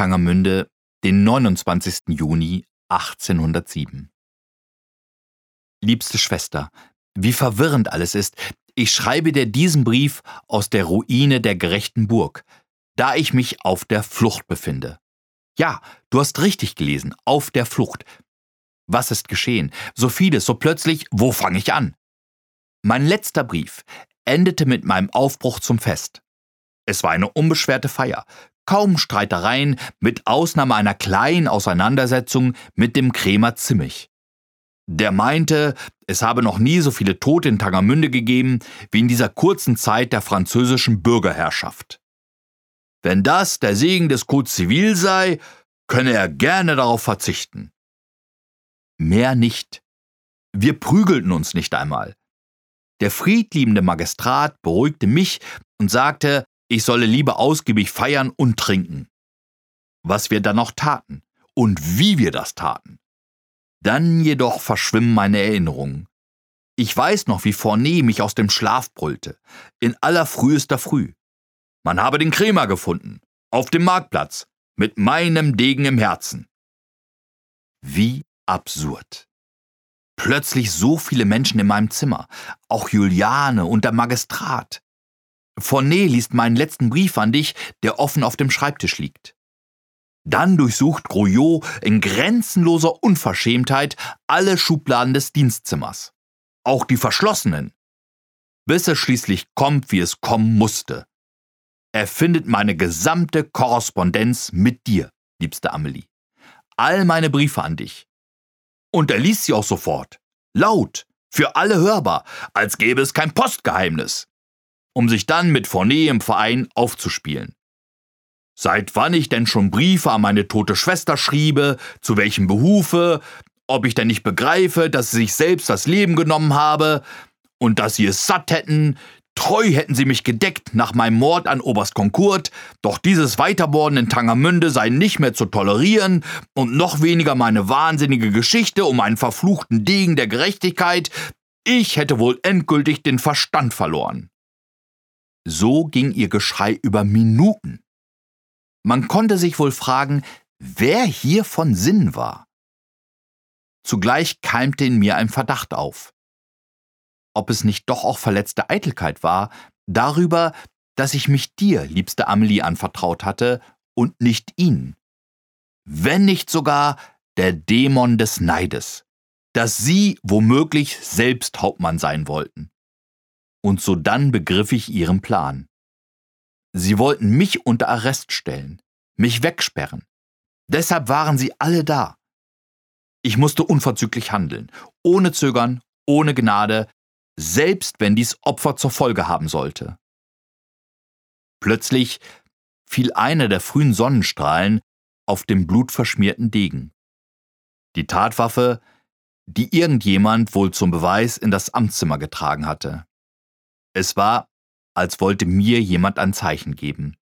Tangermünde, den 29. Juni 1807. Liebste Schwester, wie verwirrend alles ist. Ich schreibe dir diesen Brief aus der Ruine der gerechten Burg, da ich mich auf der Flucht befinde. Ja, du hast richtig gelesen, auf der Flucht. Was ist geschehen? So vieles, so plötzlich, wo fange ich an? Mein letzter Brief endete mit meinem Aufbruch zum Fest. Es war eine unbeschwerte Feier, kaum Streitereien, mit Ausnahme einer kleinen Auseinandersetzung mit dem Krämer Zimmig. Der meinte, es habe noch nie so viele Tote in Tangermünde gegeben, wie in dieser kurzen Zeit der französischen Bürgerherrschaft. Wenn das der Segen des Code Civil sei, könne er gerne darauf verzichten. Mehr nicht. Wir prügelten uns nicht einmal. Der friedliebende Magistrat beruhigte mich und sagte, ich solle lieber ausgiebig feiern und trinken. Was wir dann noch taten und wie wir das taten. Dann jedoch verschwimmen meine Erinnerungen. Ich weiß noch, wie Fournet mich aus dem Schlaf brüllte, in allerfrühester Früh. Man habe den Krämer gefunden, auf dem Marktplatz, mit meinem Degen im Herzen. Wie absurd. Plötzlich so viele Menschen in meinem Zimmer, auch Juliane und der Magistrat. Fournet liest meinen letzten Brief an dich, der offen auf dem Schreibtisch liegt. Dann durchsucht Grouillot in grenzenloser Unverschämtheit alle Schubladen des Dienstzimmers, auch die verschlossenen, bis es schließlich kommt, wie es kommen musste. Er findet meine gesamte Korrespondenz mit dir, liebste Amelie. All meine Briefe an dich. Und er liest sie auch sofort, laut, für alle hörbar, als gäbe es kein Postgeheimnis, um sich dann mit Fournet im Verein aufzuspielen. Seit wann ich denn schon Briefe an meine tote Schwester schriebe, zu welchem Behufe, ob ich denn nicht begreife, dass sie sich selbst das Leben genommen habe und dass sie es satt hätten, treu hätten sie mich gedeckt nach meinem Mord an Oberst Concurt, doch dieses Weitermorden in Tangermünde sei nicht mehr zu tolerieren und noch weniger meine wahnsinnige Geschichte um einen verfluchten Degen der Gerechtigkeit. Ich hätte wohl endgültig den Verstand verloren. So ging ihr Geschrei über Minuten. Man konnte sich wohl fragen, wer hier von Sinn war. Zugleich keimte in mir ein Verdacht auf. Ob es nicht doch auch verletzte Eitelkeit war, darüber, dass ich mich dir, liebste Amelie, anvertraut hatte und nicht ihnen. Wenn nicht sogar der Dämon des Neides, dass sie womöglich selbst Hauptmann sein wollten. Und sodann begriff ich ihren Plan. Sie wollten mich unter Arrest stellen, mich wegsperren. Deshalb waren sie alle da. Ich musste unverzüglich handeln, ohne Zögern, ohne Gnade, selbst wenn dies Opfer zur Folge haben sollte. Plötzlich fiel einer der frühen Sonnenstrahlen auf den blutverschmierten Degen. Die Tatwaffe, die irgendjemand wohl zum Beweis in das Amtszimmer getragen hatte. Es war, als wollte mir jemand ein Zeichen geben.